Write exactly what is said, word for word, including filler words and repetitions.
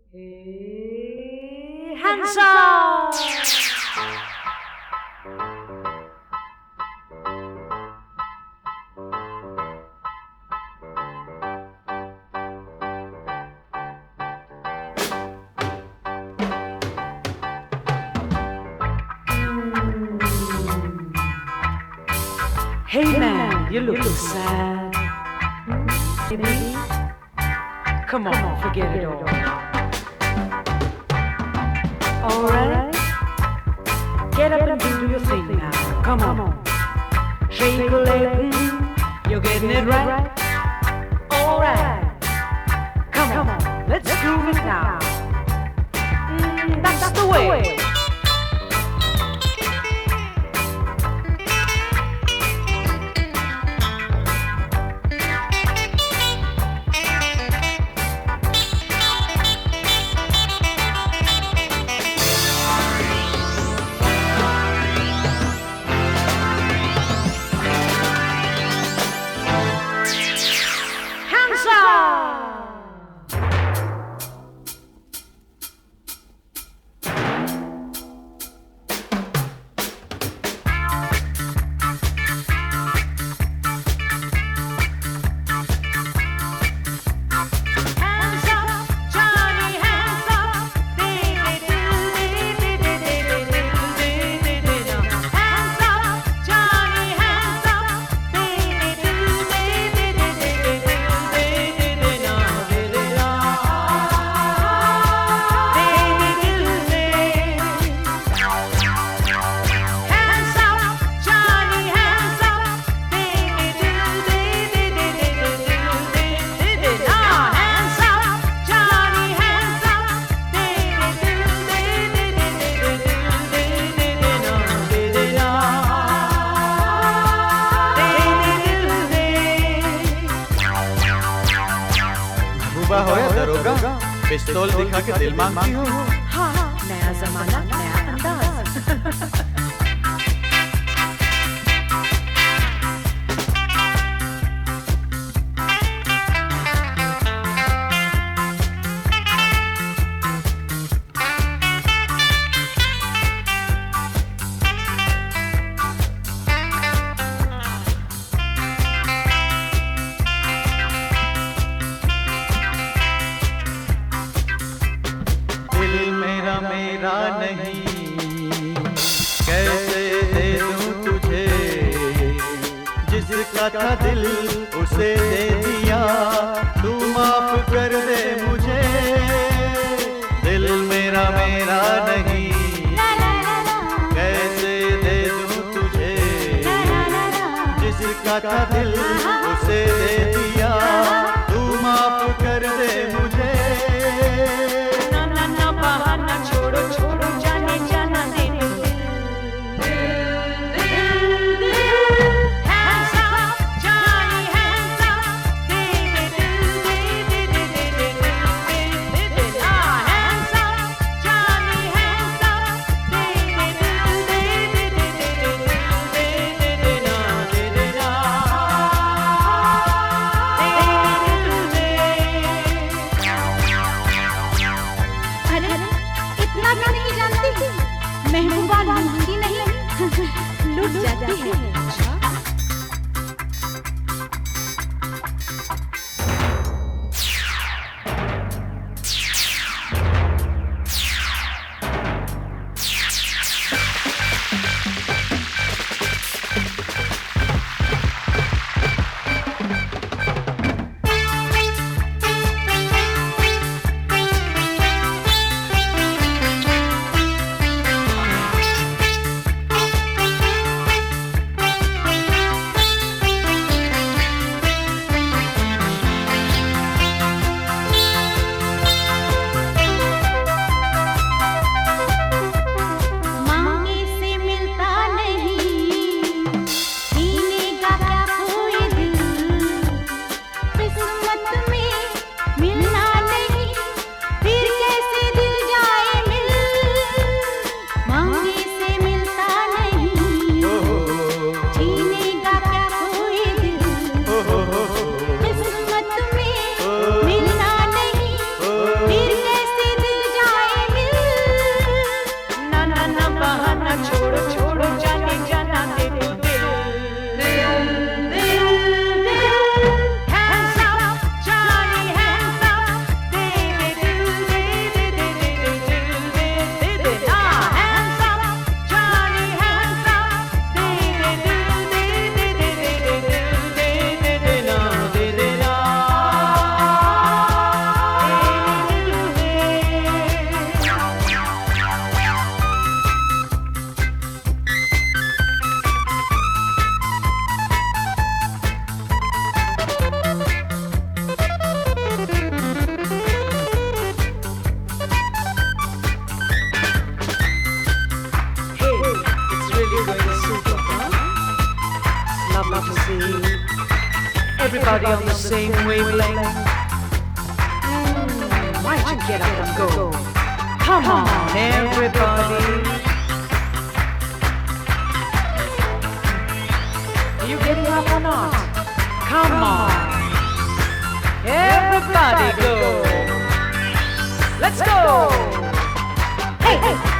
Hey, hands up! Hey man, you look sad. Maybe. Come on, forget it all. Alright? Get up and do your thing now. Come on. Shake a leg. You're getting it right. Alright. Come on, let's groove it now. Mm, that's the way. होया दरोगा पिस्तौल दिखा के दिल मांगती हो। हाँ हाँ, नया जमाना नया अंदाज। मेरा नहीं कैसे दे दूं तुझे, जिसका था दिल उसे दे दिया, तू माफ कर दे मुझे। दिल मेरा मेरा नहीं कैसे दे दूं तुझे, जिसका था दिल उसे दे दिया, तू माफ कर दे मुझे। छोड़ो छोड़ो जाने जाना दे everybody on the same wavelength? Mm, why don't you get up and go? Come on, everybody. Are you getting up or not? Come on. Everybody go. Let's go. Hey, hey.